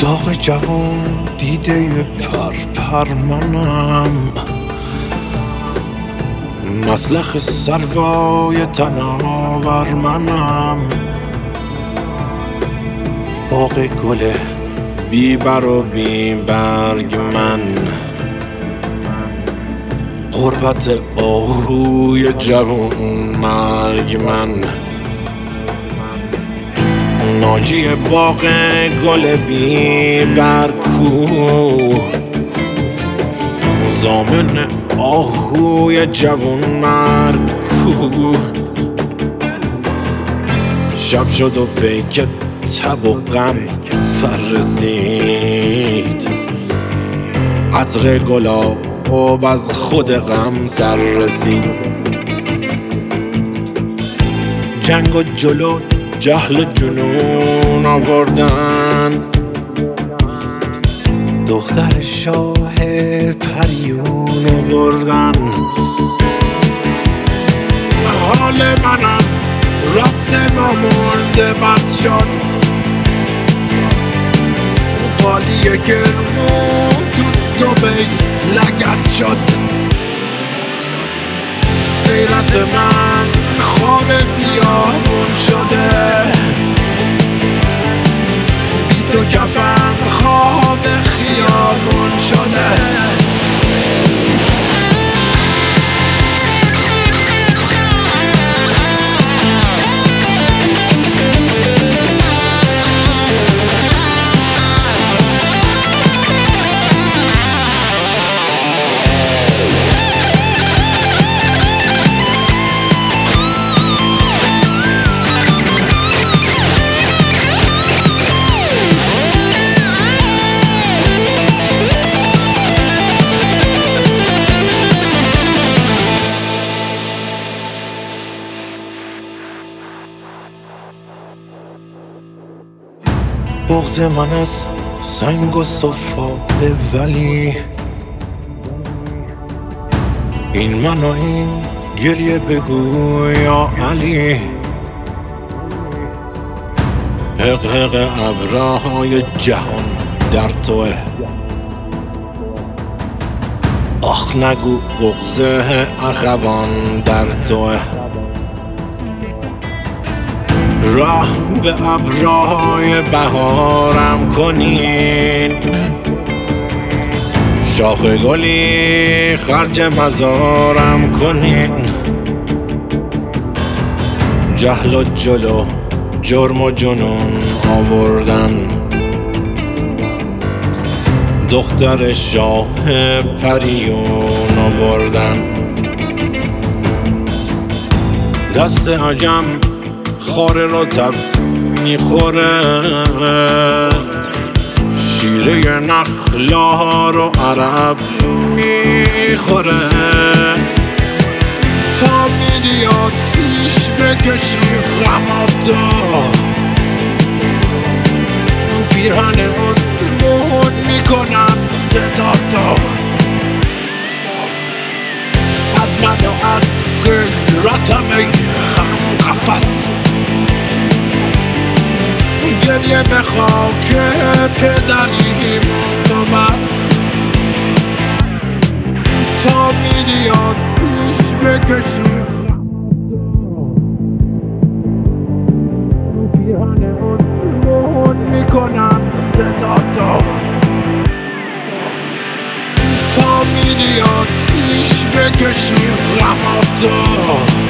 داغ جوان دیده پر منم، مسلخ سروای تناور منم. باغ گل بی بر و بی برگ من، غربت آهوی جوان مرگ من. ناجی باغ گل بی برکو، زامن آهوی جوان مرگ کو. شب شد و پیک تب و غم سر رسید، عطر گلاب از خود غم سر رسید. جنگ و جلو جهل و جنون آوردن، دختر شاه پریون بردن. حال من از رفته با مرده بد شد، قالی کرمون تو دبی لگد شد. غیرت من خار بیابون شده، بی تو کفن خواب خیابون شده. بغض من از سنگ و سفاله، ولی این من و این گریه بگو یا علی. حق ابرهای جهان در توه، آخ نگو بغض اخوان در توه. راه به ابرهای بهارم کنین، شاخ گلی خرج مزارم کنین. جهل و جلو جرم و جنون آوردن، دختر شاه پریون آوردن. دست عجم خاره رو تب میخوره، شیره نخلا رو عرب میخوره. تا میری آتیش بکشی غماتو، پیرهن آسمون میکنم صداتو. از من و از غیرتم ای هم قفص، گریه به خاک پدریم تو بس. تا میری آتیش بکشی پیرهن آسمون میکنم صداتو. تا میری آتیش بکشی غماتو،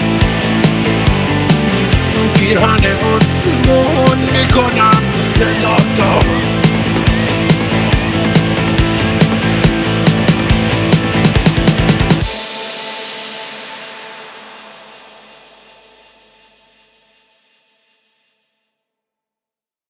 پیرهن آسمون میکنم صدا.